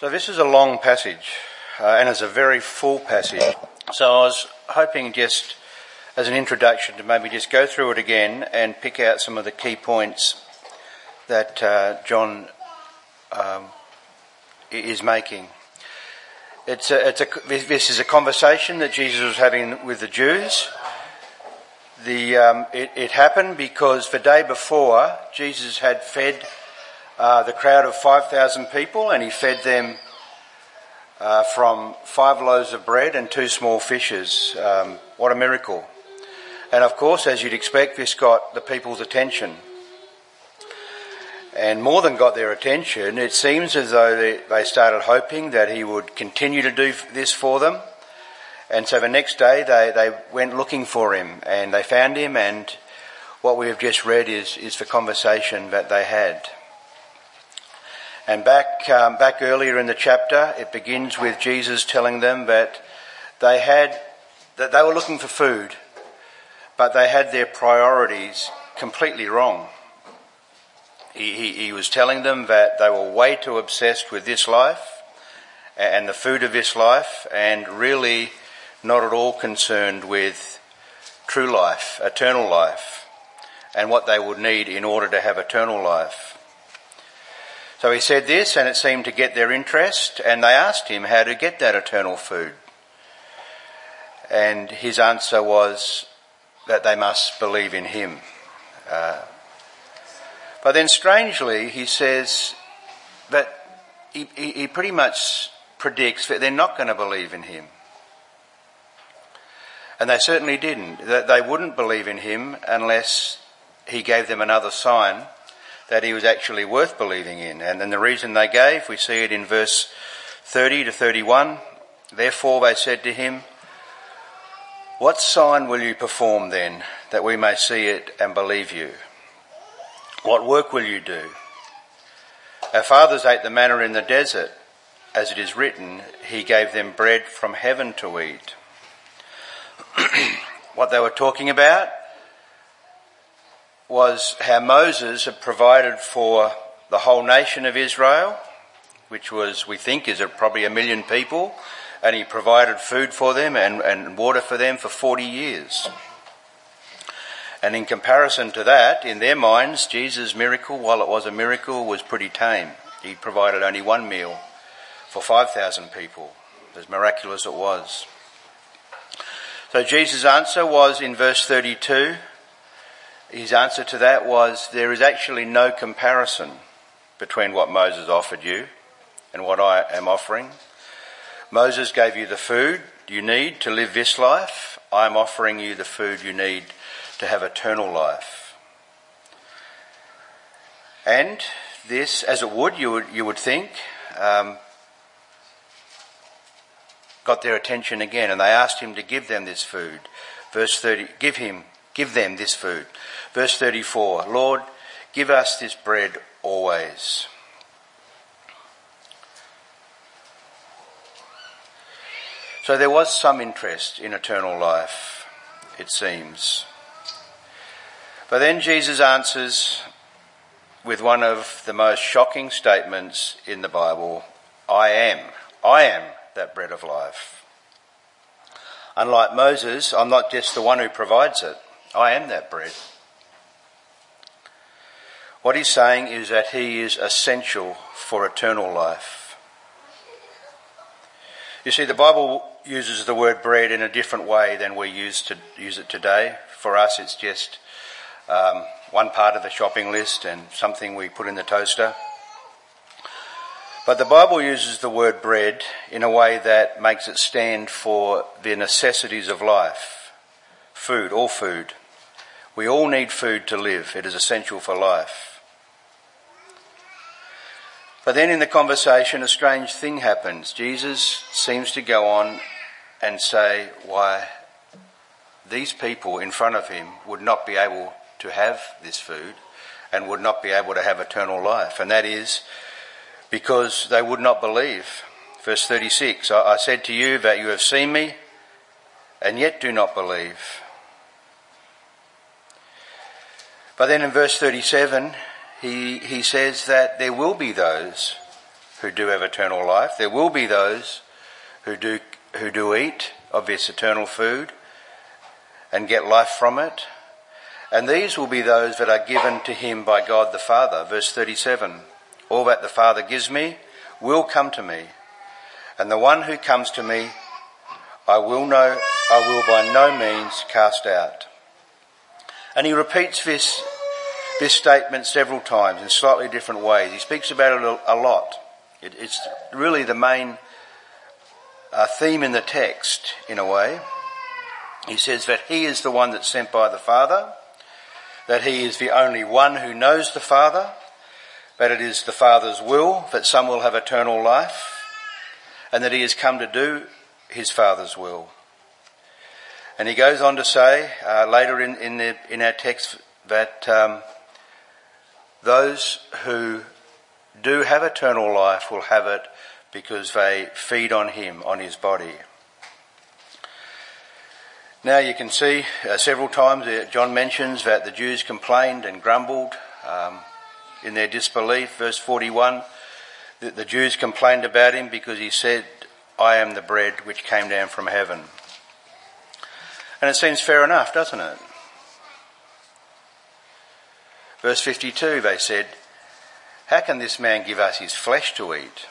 So this is a long passage, and it's a very full passage. So I was hoping just as an introduction to maybe just go through it again and pick out some of the key points that John is making. This is a conversation that Jesus was having with the Jews. It happened because the day before, Jesus had fed the crowd of 5,000 people, and he fed them from 5 loaves of bread and 2 small fishes. What a miracle. And of course, as you'd expect, this got the people's attention. And more than got their attention, it seems as though they started hoping that he would continue to do this for them. And so the next day they went looking for him, and they found him, and what we have just read is the conversation that they had. And back earlier in the chapter, it begins with Jesus telling them that they were looking for food, but they had their priorities completely wrong. He was telling them that they were way too obsessed with this life and the food of this life, and really not at all concerned with true life, eternal life, and what they would need in order to have eternal life. So he said this, and it seemed to get their interest, and they asked him how to get that eternal food. And his answer was that they must believe in him. But then strangely, he says that he pretty much predicts that they're not going to believe in him. And they certainly didn't. That they wouldn't believe in him unless he gave them another sign that he was actually worth believing in. And then the reason they gave, we see it in verse 30 to 31. Therefore they said to him, "What sign will you perform then, that we may see it and believe you? What work will you do? Our fathers ate the manna in the desert. As it is written, he gave them bread from heaven to eat." What they were talking about was how Moses had provided for the whole nation of Israel, which was, we think, is probably 1 million people, and he provided food for them and water for them for 40 years. And in comparison to that, in their minds, Jesus' miracle, while it was a miracle, was pretty tame. He provided only 1 meal for 5,000 people, as miraculous it was. So Jesus' answer was in verse 32. His answer to that was, there is actually no comparison between what Moses offered you and what I am offering. Moses gave you the food you need to live this life. I am offering you the food you need to have eternal life. And this, as it would, you would think, got their attention again, and they asked him to give them this food. Verse 30, give them this food. Verse 34, "Lord, give us this bread always." So there was some interest in eternal life, it seems. But then Jesus answers with one of the most shocking statements in the Bible, I am that bread of life. Unlike Moses, I'm not just the one who provides it. I am that bread. What he's saying is that he is essential for eternal life. You see, the Bible uses the word bread in a different way than we use it today. For us, it's just one part of the shopping list and something we put in the toaster. But the Bible uses the word bread in a way that makes it stand for the necessities of life. Food, all food. We all need food to live. It is essential for life. But then in the conversation, a strange thing happens. Jesus seems to go on and say why these people in front of him would not be able to have this food and would not be able to have eternal life. And that is because they would not believe. Verse 36, I said to you that you have seen me and yet do not believe. But then in verse 37, he says that there will be those who do have eternal life. There will be those who do eat of this eternal food and get life from it. And these will be those that are given to him by God the Father. Verse 37, all that the Father gives me will come to me, and the one who comes to me I will by no means cast out. And he repeats this statement several times in slightly different ways. He speaks about it a lot. It's really the main theme in the text, in a way. He says that he is the one that's sent by the Father, that he is the only one who knows the Father, that it is the Father's will that some will have eternal life, and that he has come to do his Father's will. And he goes on to say later in our text that those who do have eternal life will have it because they feed on him, on his body. Now you can see several times John mentions that the Jews complained and grumbled in their disbelief. Verse 41, that the Jews complained about him because he said, I am the bread which came down from heaven. And it seems fair enough, doesn't it? Verse 52, they said, how can this man give us his flesh to eat?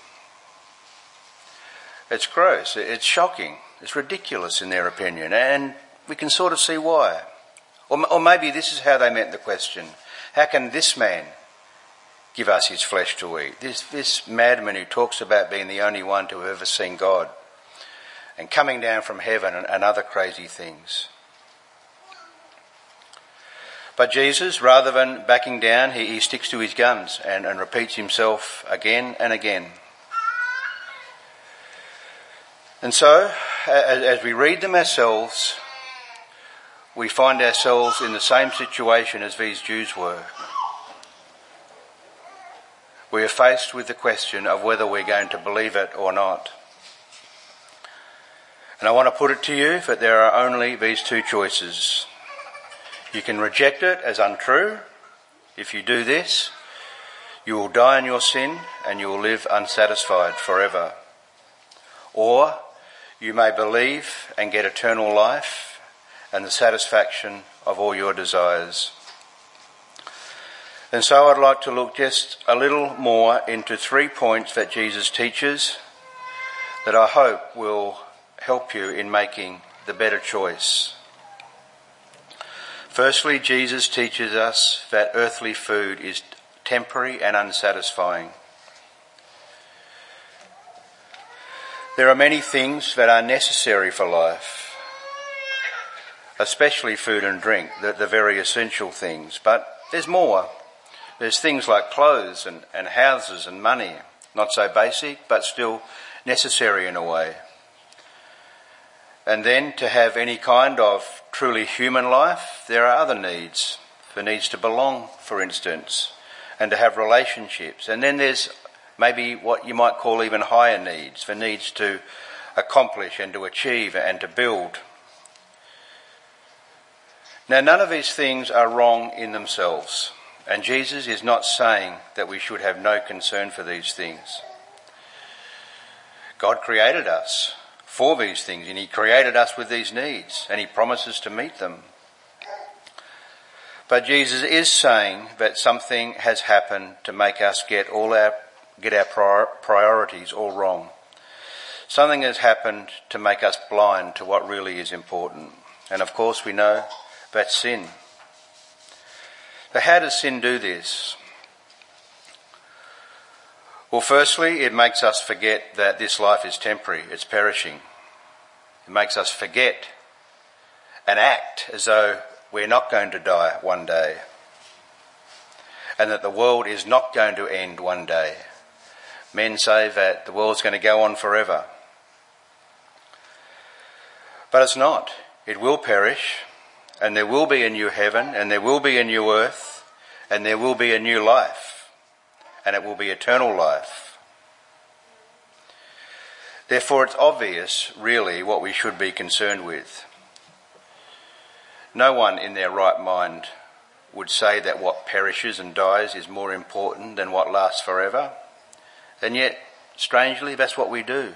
It's gross, it's shocking, it's ridiculous in their opinion, and we can sort of see why. Or maybe this is how they meant the question. How can this man give us his flesh to eat? This madman who talks about being the only one to have ever seen God and coming down from heaven and other crazy things. But Jesus, rather than backing down, he sticks to his guns and repeats himself again and again. And so, as we read them ourselves, we find ourselves in the same situation as these Jews were. We are faced with the question of whether we're going to believe it or not. And I want to put it to you that there are only these two choices. You can reject it as untrue. If you do this, you will die in your sin and you will live unsatisfied forever. Or you may believe and get eternal life and the satisfaction of all your desires. And so I'd like to look just a little more into 3 points that Jesus teaches that I hope will help you in making the better choice. Firstly, Jesus teaches us that earthly food is temporary and unsatisfying. There are many things that are necessary for life, especially food and drink, the very essential things. But there's more. There's things like clothes and houses and money, not so basic, but still necessary in a way. And then to have any kind of truly human life, there are other needs. The needs to belong, for instance, and to have relationships. And then there's maybe what you might call even higher needs, the needs to accomplish and to achieve and to build. Now, none of these things are wrong in themselves, and Jesus is not saying that we should have no concern for these things. God created us for these things, and he created us with these needs, and he promises to meet them. But Jesus is saying that something has happened to make us get our priorities all wrong. Something has happened to make us blind to what really is important. And of course we know that's sin. But how does sin do this? Well, firstly, it makes us forget that this life is temporary, it's perishing. It makes us forget and act as though we're not going to die one day, and that the world is not going to end one day. Men say that the world's going to go on forever. But it's not. It will perish, and there will be a new heaven, and there will be a new earth, and there will be a new life, and it will be eternal life. Therefore, it's obvious, really, what we should be concerned with. No one in their right mind would say that what perishes and dies is more important than what lasts forever. And yet, strangely, that's what we do.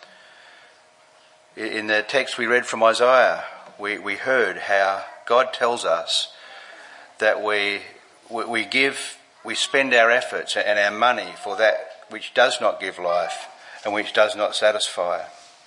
In the text we read from Isaiah, we heard how God tells us that we spend our efforts and our money for that which does not give life and which does not satisfy.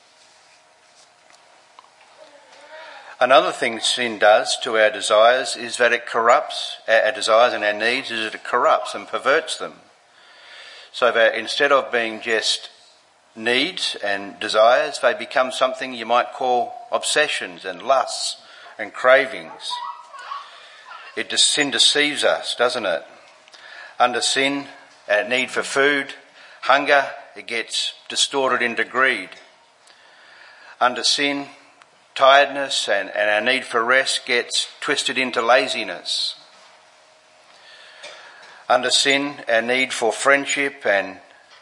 Another thing sin does to our desires is that it corrupts our desires and our needs, is that it corrupts and perverts them. So that instead of being just needs and desires, they become something you might call obsessions and lusts and cravings. Sin deceives us, doesn't it? Under sin, our need for food, hunger, it gets distorted into greed. Under sin, tiredness and our need for rest gets twisted into laziness. Under sin, our need for friendship and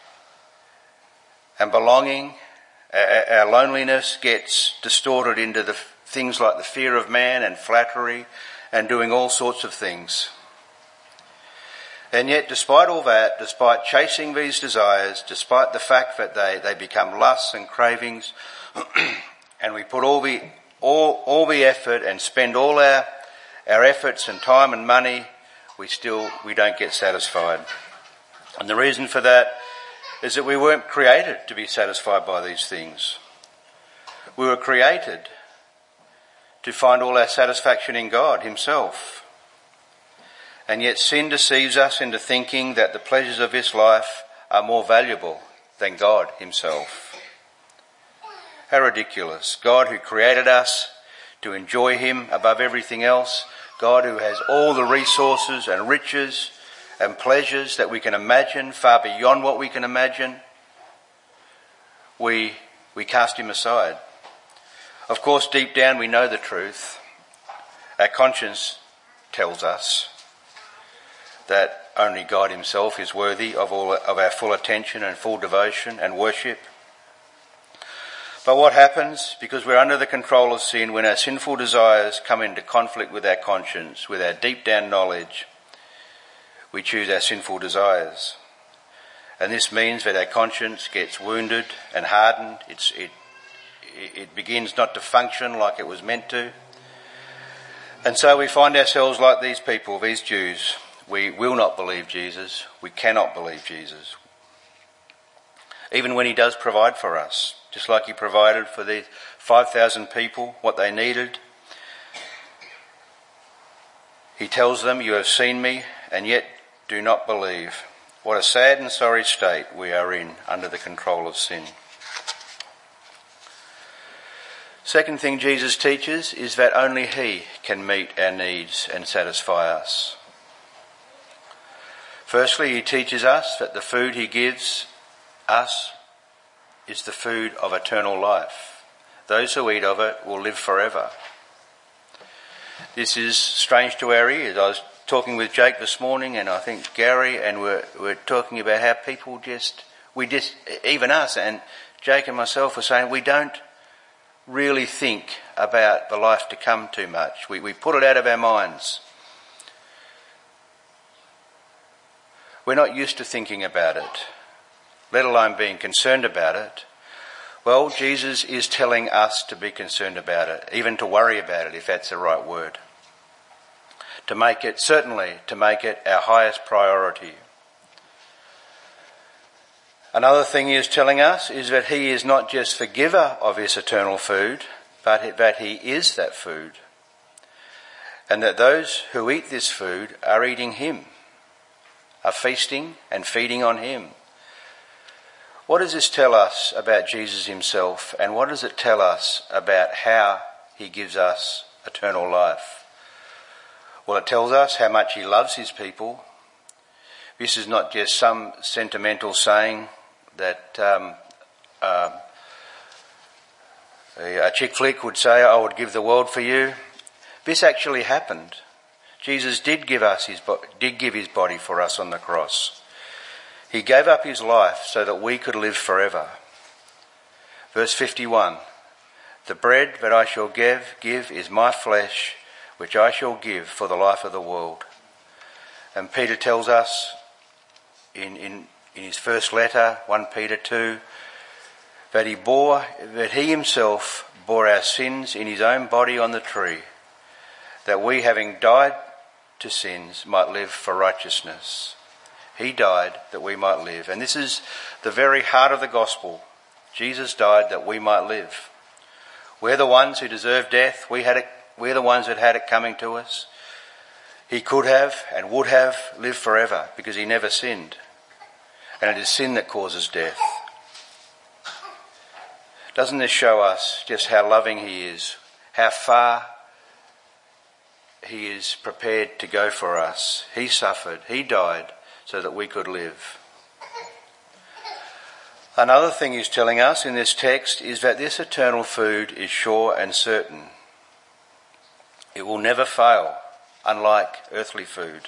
belonging, our loneliness gets distorted into the things like the fear of man and flattery and doing all sorts of things. And yet, despite all that, despite chasing these desires, despite the fact that they become lusts and cravings, and we put all the effort and spend all our efforts and time and money, we don't get satisfied. And the reason for that is that we weren't created to be satisfied by these things. We were created to find all our satisfaction in God Himself. And yet sin deceives us into thinking that the pleasures of this life are more valuable than God Himself. How ridiculous. God who created us to enjoy Him above everything else, God who has all the resources and riches and pleasures that we can imagine, far beyond what we can imagine, we cast Him aside. Of course, deep down we know the truth. Our conscience tells us that only God Himself is worthy of all of our full attention and full devotion and worship. But what happens, because we're under the control of sin, when our sinful desires come into conflict with our conscience, with our deep down knowledge, we choose our sinful desires. And this means that our conscience gets wounded and hardened. It begins not to function like it was meant to. And so we find ourselves like these people, these Jews. We will not believe Jesus. We cannot believe Jesus. Even when He does provide for us, just like He provided for these 5,000 people what they needed. He tells them, "You have seen me and yet do not believe." What a sad and sorry state we are in under the control of sin. Second thing Jesus teaches is that only He can meet our needs and satisfy us. Firstly, He teaches us that the food He gives us is the food of eternal life. Those who eat of it will live forever. This is strange to our ears. I was talking with Jake this morning, and I think Gary, and we're talking about how people even us, and Jake and myself were saying we don't really think about the life to come too much. We put it out of our minds. We're not used to thinking about it, let alone being concerned about it. Well, Jesus is telling us to be concerned about it, even to worry about it, if that's the right word. To make it our highest priority. Another thing He is telling us is that He is not just the giver of this eternal food, but that He is that food. And that those who eat this food are eating Him, are feasting and feeding on Him. What does this tell us about Jesus Himself, and what does it tell us about how He gives us eternal life? Well, it tells us how much He loves His people. This is not just some sentimental saying that a chick flick would say, "I would give the world for you." This actually happened. Jesus did give His body for us on the cross. He gave up His life so that we could live forever. Verse 51, "The bread that I shall give is my flesh, which I shall give for the life of the world." And Peter tells us in in his first letter, 1 Peter 2, that he himself bore our sins in his own body on the tree, that we, having died to sins, might live for righteousness. He died that we might live. And this is the very heart of the gospel. Jesus died that we might live. We're the ones who deserve death. We're the ones that had it coming to us. He could have and would have lived forever because he never sinned. And it is sin that causes death. Doesn't this show us just how loving he is, how far he is prepared to go for us? He suffered, he died so that we could live. Another thing he's telling us in this text is that this eternal food is sure and certain. It will never fail, unlike earthly food.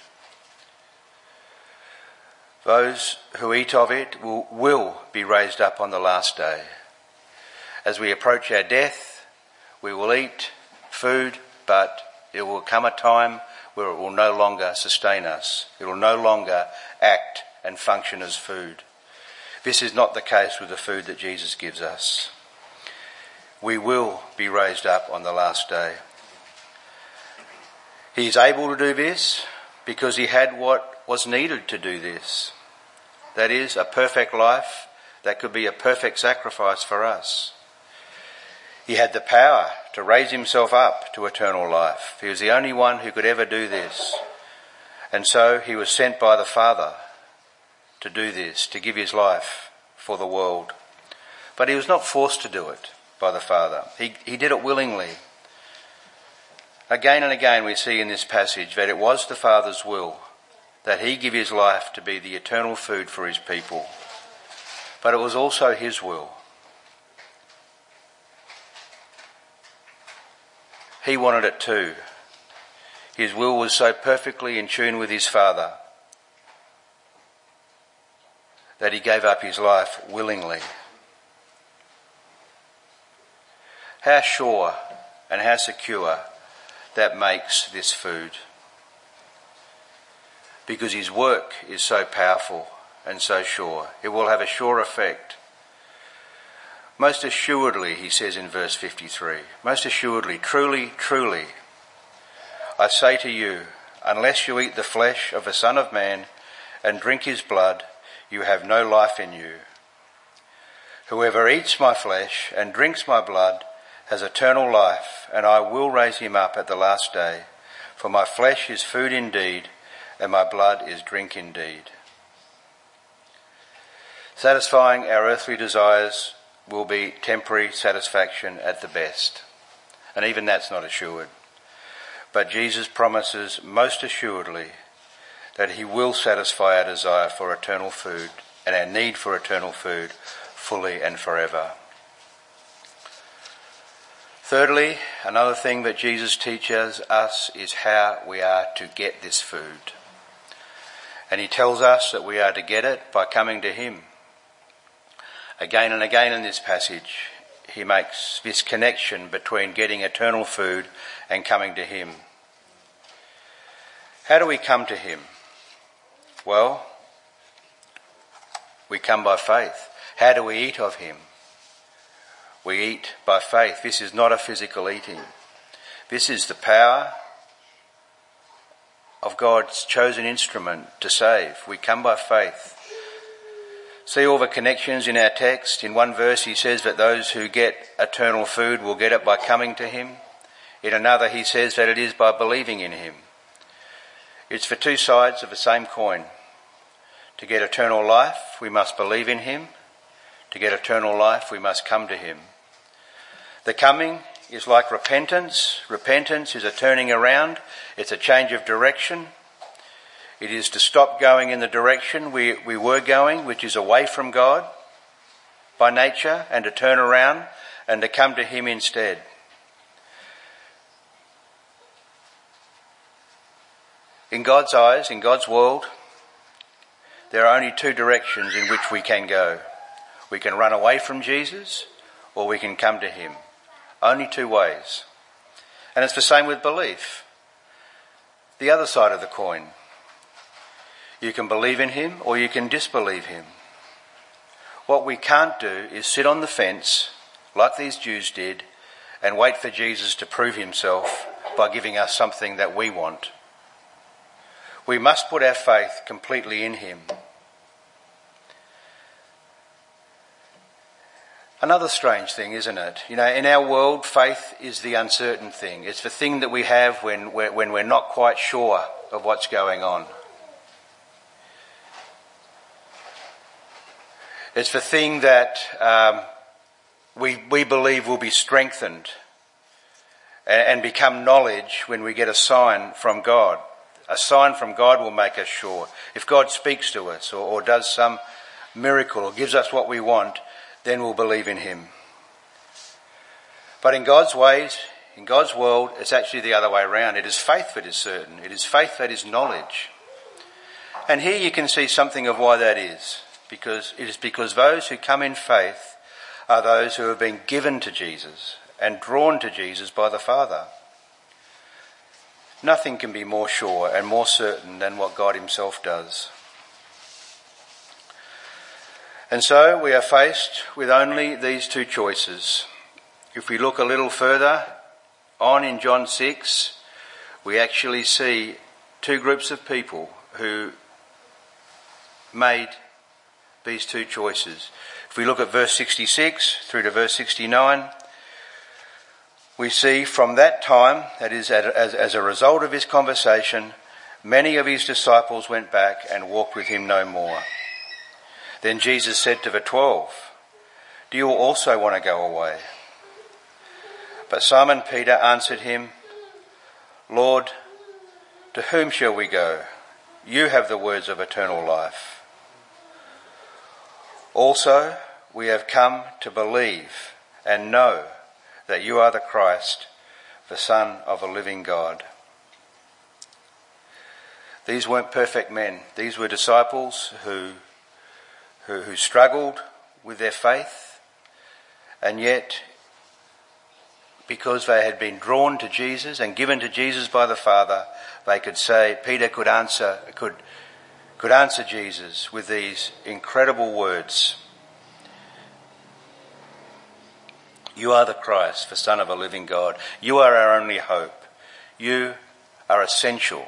Those who eat of it will be raised up on the last day. As we approach our death, we will eat food, but it will come a time where it will no longer sustain us. It will no longer act and function as food. This is not the case with the food that Jesus gives us. We will be raised up on the last day. He is able to do this because he had what was needed to do this. That is, a perfect life that could be a perfect sacrifice for us. He had the power to raise himself up to eternal life. He was the only one who could ever do this. And so he was sent by the Father to do this, to give his life for the world. But he was not forced to do it by the Father. He did it willingly. Again and again we see in this passage that it was the Father's will that he give his life to be the eternal food for his people. But it was also his will. He wanted it too. His will was so perfectly in tune with his Father that he gave up his life willingly. How sure and how secure that makes this food. Because his work is so powerful and so sure. It will have a sure effect. Most assuredly, he says in verse 53, most assuredly, truly, truly, I say to you, unless you eat the flesh of the Son of Man and drink his blood, you have no life in you. Whoever eats my flesh and drinks my blood has eternal life, and I will raise him up at the last day. For my flesh is food indeed, and my blood is drink indeed. Satisfying our earthly desires will be temporary satisfaction at the best. And even that's not assured. But Jesus promises most assuredly that he will satisfy our desire for eternal food and our need for eternal food fully and forever. Thirdly, another thing that Jesus teaches us is how we are to get this food. And he tells us that we are to get it by coming to him. Again and again in this passage, he makes this connection between getting eternal food and coming to him. How do we come to him? Well, we come by faith. How do we eat of him? We eat by faith. This is not a physical eating. This is the power of God's chosen instrument to save. We come by faith. See all the connections in our text. In one verse he says that those who get eternal food will get it by coming to him. In another he says that it is by believing in him. It's for two sides of the same coin. To get eternal life, we must believe in him. To get eternal life, we must come to him. The coming is like repentance. Repentance is a turning around. It's a change of direction. It is to stop going in the direction we were going, which is away from God by nature, and to turn around and to come to him instead. In God's eyes, in God's world, there are only two directions in which we can go. We can run away from Jesus or we can come to him. Only two ways. And it's the same with belief. The other side of the coin. You can believe in him or you can disbelieve him. What we can't do is sit on the fence, like these Jews did, and wait for Jesus to prove himself by giving us something that we want. We must put our faith completely in him. Another strange thing, isn't it? You know, in our world, faith is the uncertain thing. It's the thing that we have when we're not quite sure of what's going on. It's the thing that we believe will be strengthened and become knowledge when we get a sign from God. A sign from God will make us sure. If God speaks to us or does some miracle or gives us what we want, then we'll believe in him. But in God's ways, in God's world, it's actually the other way around. It is faith that is certain. It is faith that is knowledge. And here you can see something of why that is. Because those who come in faith are those who have been given to Jesus and drawn to Jesus by the Father. Nothing can be more sure and more certain than what God himself does. And so we are faced with only these two choices. If we look a little further on in John 6, we actually see two groups of people who made these two choices. If we look at verse 66 through to verse 69, we see from that time, that is as a result of his conversation, many of his disciples went back and walked with him no more. Then Jesus said to the 12, "Do you also want to go away?" But Simon Peter answered him, "Lord, to whom shall we go? You have the words of eternal life. Also, we have come to believe and know that you are the Christ, the Son of a living God." These weren't perfect men. These were disciples who struggled with their faith, and yet because they had been drawn to Jesus and given to Jesus by the Father, they could say, Peter could answer Jesus with these incredible words. You are the Christ, the Son of a living God. You are our only hope. You are essential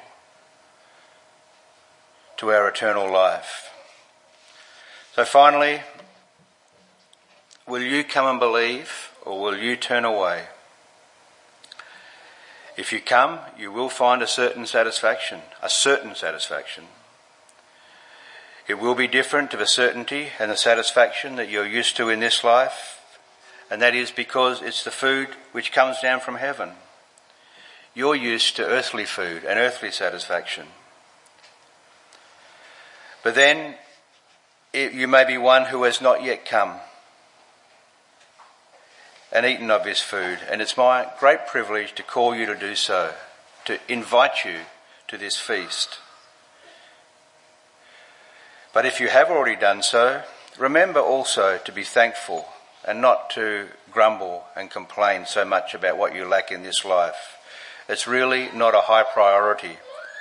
to our eternal life. So finally, will you come and believe, or will you turn away? If you come, you will find a certain satisfaction. It will be different to the certainty and the satisfaction that you're used to in this life, and that is because it's the food which comes down from heaven. You're used to earthly food and earthly satisfaction. But then you may be one who has not yet come and eaten of this food, and it's my great privilege to call you to do so, to invite you to this feast. But if you have already done so, remember also to be thankful and not to grumble and complain so much about what you lack in this life. It's really not a high priority.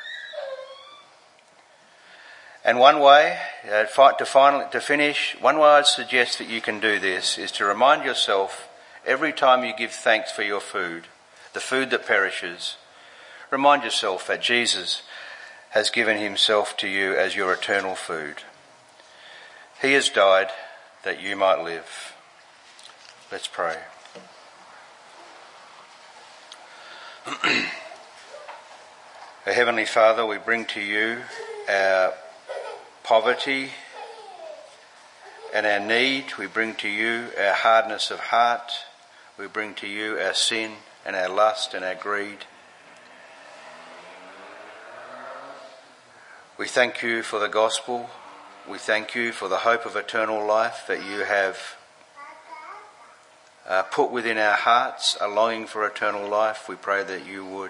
And one way, to finish, one way I'd suggest that you can do this is to remind yourself every time you give thanks for your food, the food that perishes, remind yourself that Jesus has given himself to you as your eternal food. He has died that you might live. Let's pray. Our Heavenly Father, we bring to you our poverty and our need. We bring to you our hardness of heart. We bring to you our sin and our lust and our greed. We thank you for the gospel. We thank you for the hope of eternal life that you have put within our hearts, a longing for eternal life. We pray that you would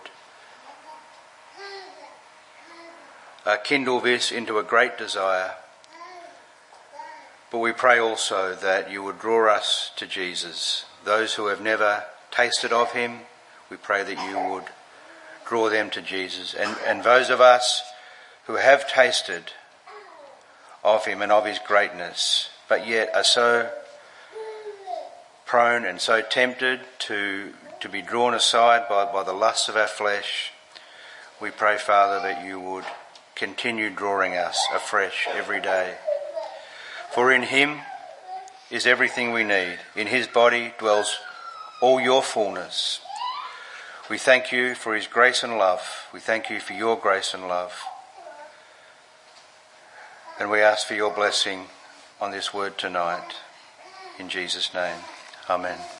kindle this into a great desire. But we pray also that you would draw us to Jesus. Those who have never tasted of him, we pray that you would draw them to Jesus. And those of us who have tasted of him and of his greatness, but yet are so prone and so tempted to be drawn aside by the lusts of our flesh, we pray, Father, that you would continue drawing us afresh every day. For in him is everything we need. In his body dwells all your fullness. We thank you for his grace and love. We thank you for your grace and love. And we ask for your blessing on this word tonight. In Jesus' name, amen.